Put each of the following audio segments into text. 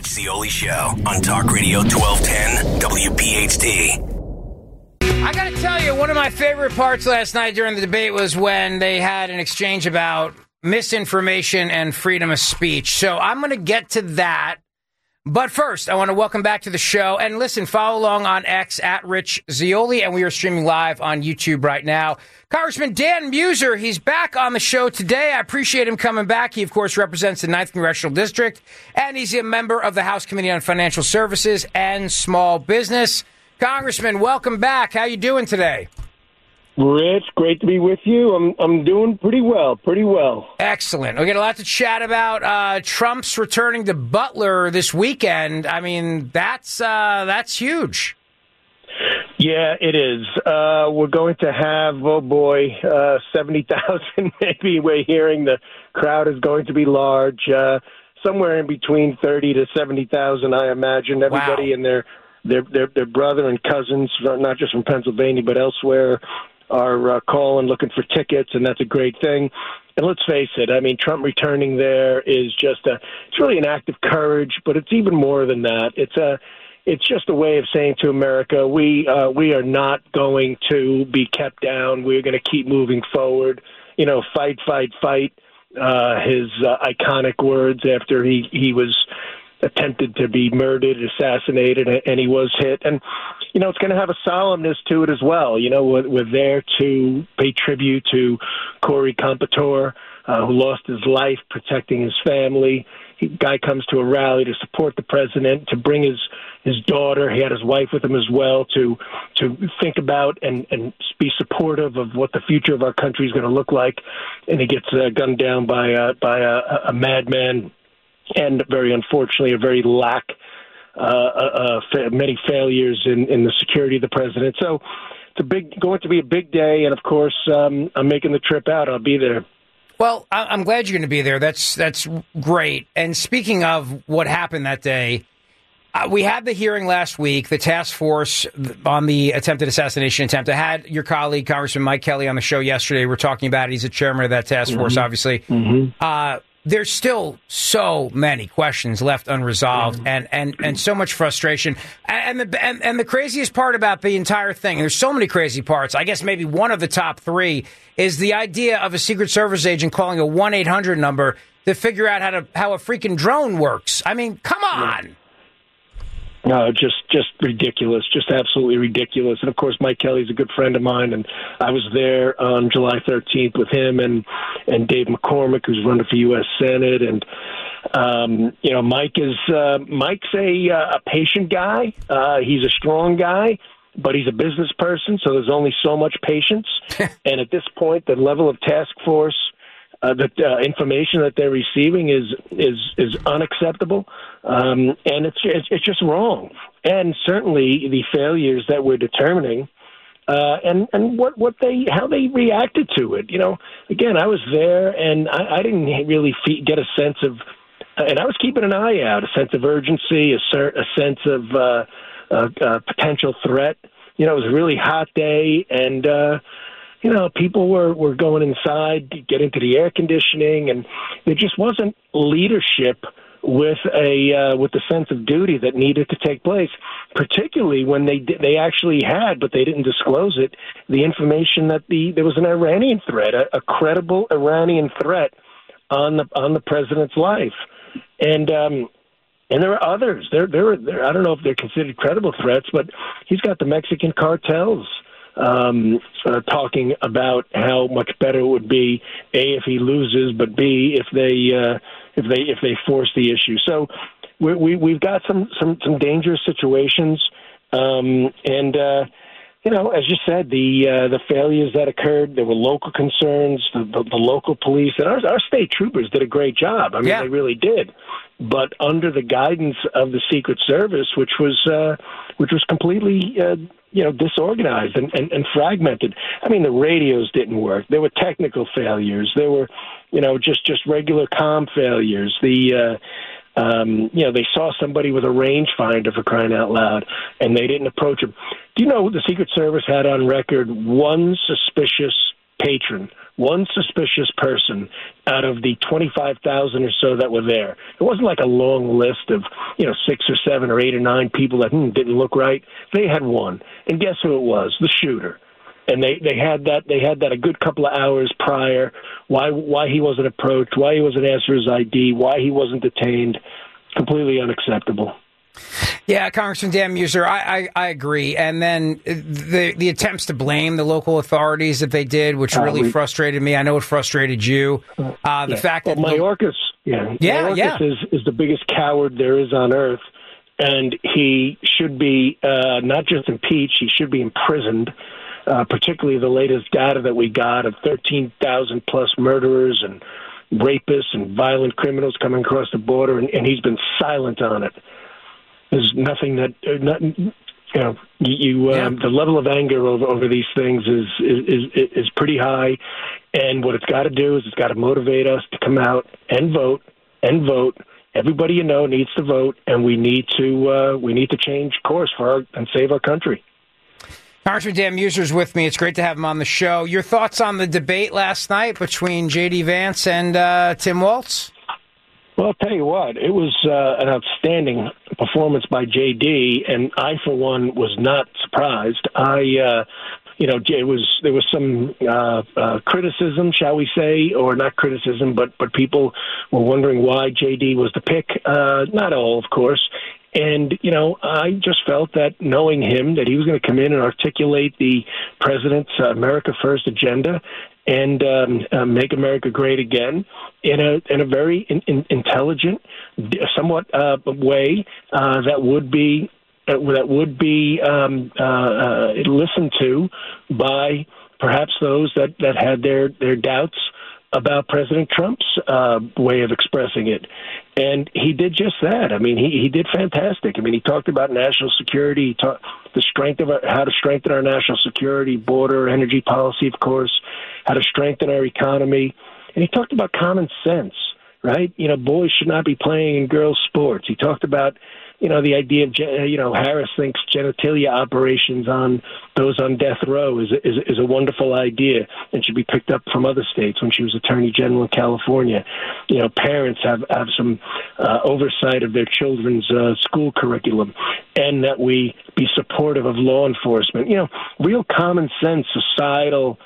Zeoli Show on Talk Radio 1210 WPHT. I got to tell you, one of my favorite parts last night during the debate was when they had an exchange about misinformation and freedom of speech. So I'm going to get to that. But first, I want to welcome back to the show. And listen, follow along on X at Rich Zeoli. And we are streaming live on YouTube right now. Congressman Dan Mueser, he's back on the show today. I appreciate him coming back. He, of course, represents the 9th Congressional District. And he's a member of the House Committee on Financial Services and Small Business. Congressman, welcome back. How you doing today? Rich, great to be with you. I'm doing pretty well. Excellent. We got a lot to chat about. Trump's returning to Butler this weekend. I mean, that's huge. Yeah, it is. We're going to have, 70,000 maybe. We're hearing the crowd is going to be large, somewhere in between 30 to 70,000, I imagine. Everybody and their brother and cousins, not just from Pennsylvania but elsewhere, are calling, looking for tickets, and that's a great thing. And let's face it, I mean, Trump returning there is just it's really an act of courage, but it's even more than that. It's just a way of saying to America, we are not going to be kept down. We're going to keep moving forward. You know, fight, fight, fight. His iconic words after he was attempted to be murdered, assassinated, and he was hit. And, you know, it's going to have a solemnness to it as well. You know, we're there to pay tribute to Corey Compatore, who lost his life protecting his family. Guy comes to a rally to support the president, to bring his daughter. He had his wife with him as well, to think about and be supportive of what the future of our country is going to look like. And he gets gunned down by a madman. And very unfortunately, a very many failures in the security of the president. So it's going to be a big day. And of course, I'm making the trip out. I'll be there. Well, I'm glad you're going to be there. That's great. And speaking of what happened that day, we had the hearing last week, the task force on the attempted assassination attempt. I had your colleague, Congressman Mike Kelly, on the show yesterday. We're talking about it. He's the chairman of that task force, obviously. Mm-hmm. There's still so many questions left unresolved and so much frustration. And the craziest part about the entire thing, there's so many crazy parts, I guess maybe one of the top three, is the idea of a Secret Service agent calling a 1-800 number to figure out how a freaking drone works. I mean, come on. No, just ridiculous, just absolutely ridiculous. And, of course, Mike Kelly's a good friend of mine, and I was there on July 13th with him and Dave McCormick, who's running for U.S. Senate. And, you know, Mike's a patient guy. He's a strong guy, but he's a business person, so there's only so much patience. And at this point, the level of task force, the information that they're receiving is unacceptable, and it's just wrong. And certainly the failures that we're determining, and how they reacted to it. You know, again, I was there, and I didn't really get a sense of, and I was keeping an eye out, a sense of urgency, a sense of potential threat. You know, it was a really hot day, and you know, people were going inside to get into the air conditioning, and there just wasn't leadership with the sense of duty that needed to take place, particularly when they actually had, but they didn't disclose it, the information that there was an Iranian threat, a credible Iranian threat on the president's life. And there are others. There I don't know if they're considered credible threats, but he's got the Mexican cartels talking about how much better it would be, A, if he loses, but B, if they force the issue. So we've got some dangerous situations, and you know, as you said, the failures that occurred, there were local concerns, the local police, and our state troopers did a great job. I mean, They really did. But under the guidance of the Secret Service, which was completely disorganized and fragmented. I mean, the radios didn't work. There were technical failures. There were, just regular comm failures. They saw somebody with a rangefinder, for crying out loud, and they didn't approach him. Do you know the Secret Service had on record one suspicious patron one suspicious person out of the 25,000 or so that were there. It wasn't like a long list of, 6 or 7 or 8 or 9 people that didn't look right. They had one. And guess who it was? The shooter. And they had that a good couple of hours prior. Why he wasn't approached, why he wasn't asked for his ID, why he wasn't detained. Completely unacceptable. Yeah, Congressman Dan Meuser, I agree. And then the attempts to blame the local authorities that they did, which really frustrated me. I know it frustrated you. The fact that Mayorkas, Mayorkas is the biggest coward there is on earth, and he should be not just impeached, he should be imprisoned. Particularly the latest data that we got of 13,000 plus murderers and rapists and violent criminals coming across the border, and he's been silent on it. There's nothing that, the level of anger over these things is pretty high, and what it's got to do is it's got to motivate us to come out and vote. Everybody needs to vote, and we need to change course and save our country. Congressman Dan Meuser is with me. It's great to have him on the show. Your thoughts on the debate last night between J.D. Vance and Tim Walz? Well, I'll tell you what, it was an outstanding performance by J.D., and I, for one, was not surprised. There was some criticism, shall we say, or not criticism, but people were wondering why J.D. was the pick. Not all, of course. And, I just felt that knowing him, that he was going to come in and articulate the president's America First agenda and make America great again in a very intelligent, somewhat way that would be listened to by perhaps those that had their doubts about President Trump's way of expressing it. And he did just that. I mean, he did fantastic. I mean, he talked about national security, he talked how to strengthen our national security, border, energy policy, of course, how to strengthen our economy. And he talked about common sense, right? Boys should not be playing in girls' sports. He talked about, the idea of, Harris thinks genitalia operations on those on death row is a wonderful idea and should be picked up from other states when she was Attorney General in California. Parents have some oversight of their children's school curriculum, and that we be supportive of law enforcement. Real common sense, societal,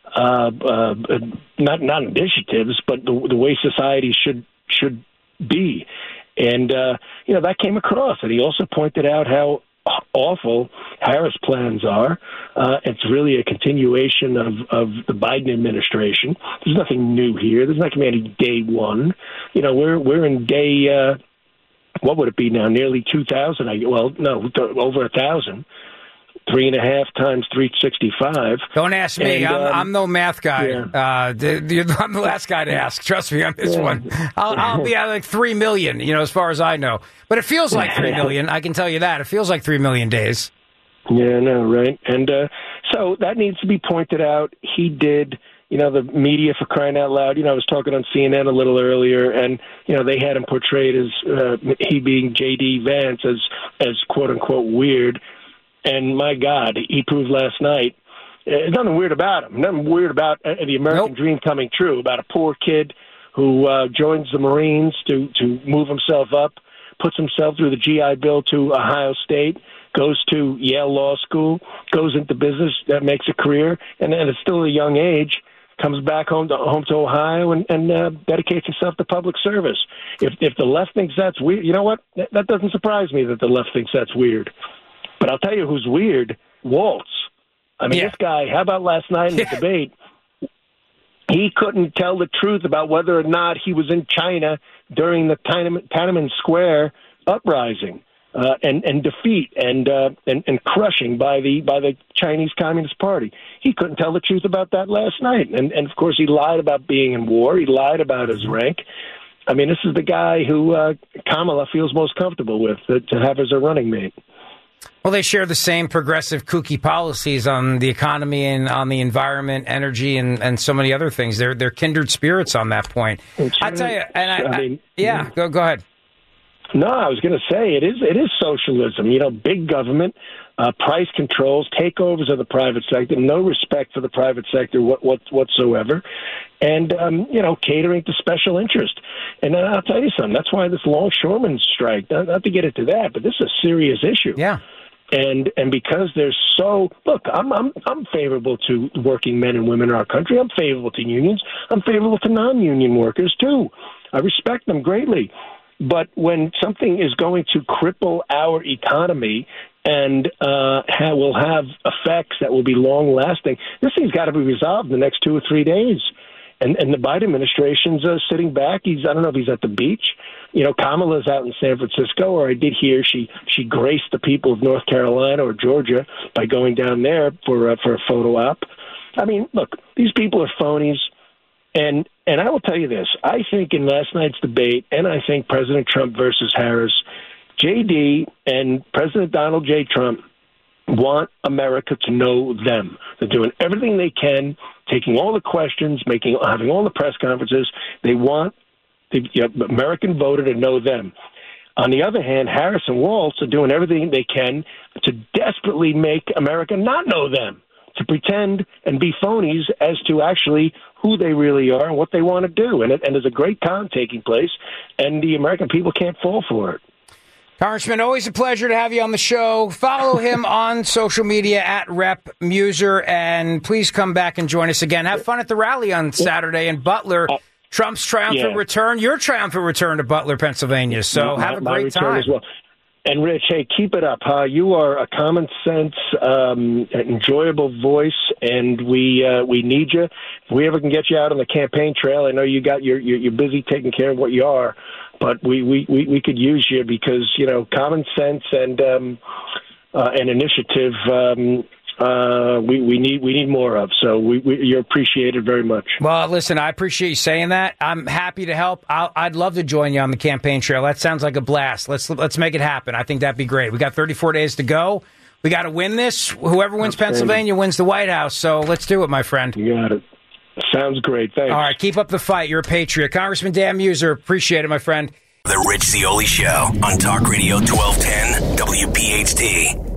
not initiatives, but the way society should be. And, that came across. And he also pointed out how awful Harris plans are. It's really a continuation of the Biden administration. There's nothing new here. There's not going to be any day one. We're in day, what would it be now? Nearly 2,000. Over 1,000. 3.5 times 365. Don't ask me. And, I'm no math guy. Yeah. I'm the last guy to ask. Trust me on this one. I'll be at like 3 million, as far as I know. But it feels like 3 million. I can tell you that. It feels like 3 million days. Yeah, no, right. And so that needs to be pointed out. He did, the media, for crying out loud. I was talking on CNN a little earlier, and, they had him portrayed as he being J.D. Vance as quote-unquote weird. And my God, he proved last night, there's nothing weird about him. Nothing weird about the American dream coming true, about a poor kid who joins the Marines to move himself up, puts himself through the GI Bill to Ohio State, goes to Yale Law School, goes into business, makes a career, and at still a young age, comes back home to Ohio and dedicates himself to public service. If the left thinks that's weird, you know what? That doesn't surprise me that the left thinks that's weird. But I'll tell you who's weird, Walz. I mean, This guy, how about last night in the debate? He couldn't tell the truth about whether or not he was in China during the Tiananmen Square uprising and defeat and crushing by the Chinese Communist Party. He couldn't tell the truth about that last night. And of course, he lied about being in war. He lied about his rank. I mean, this is the guy who Kamala feels most comfortable with to have as a running mate. Well, they share the same progressive, kooky policies on the economy and on the environment, energy, and so many other things. They're kindred spirits on that point. I tell you, and go ahead. No, I was going to say it is socialism. Big government, price controls, takeovers of the private sector, no respect for the private sector whatsoever, and catering to special interest. And I'll tell you something. That's why this longshoreman strike. Not to get into that, but this is a serious issue. Yeah. And because there's I'm favorable to working men and women in our country. I'm favorable to unions. I'm favorable to non-union workers too. I respect them greatly. But when something is going to cripple our economy and will have effects that will be long-lasting, this thing's got to be resolved in the next 2 or 3 days. And the Biden administration's sitting back. I don't know if he's at the beach. Kamala's out in San Francisco, or I did hear she graced the people of North Carolina or Georgia by going down there for a photo op. I mean, look, these people are phonies. And I will tell you this. I think in last night's debate, and I think President Trump versus Harris, JD and President Donald J. Trump want America to know them. They're doing everything they can, taking all the questions, having all the press conferences. They want the American voter to know them. On the other hand, Harris and Walz are doing everything they can to desperately make America not know them, to pretend and be phonies as to actually who they really are and what they want to do. And there's a great con taking place, and the American people can't fall for it. Congressman, always a pleasure to have you on the show. Follow him on social media at Rep. Muser, and please come back and join us again. Have fun at the rally on Saturday in Butler. Trump's triumphant return, your triumphant return to Butler, Pennsylvania. So have a great time. As well. And, Rich, hey, keep it up. You are a common sense, enjoyable voice, and we need you. If we ever can get you out on the campaign trail, I know you're busy taking care of what you are, but we could use you because, common sense and initiative we need more of. So you're appreciated very much. Well, listen, I appreciate you saying that. I'm happy to help. I'd love to join you on the campaign trail. That sounds like a blast. Let's make it happen. I think that'd be great. We got 34 days to go. We got to win this. Whoever wins Pennsylvania wins the White House. So let's do it, my friend. You got it. Sounds great. Thanks. All right, keep up the fight. You're a patriot. Congressman Dan Muser, appreciate it, my friend. The Rich Zeoli Show on Talk Radio 1210 WPHT.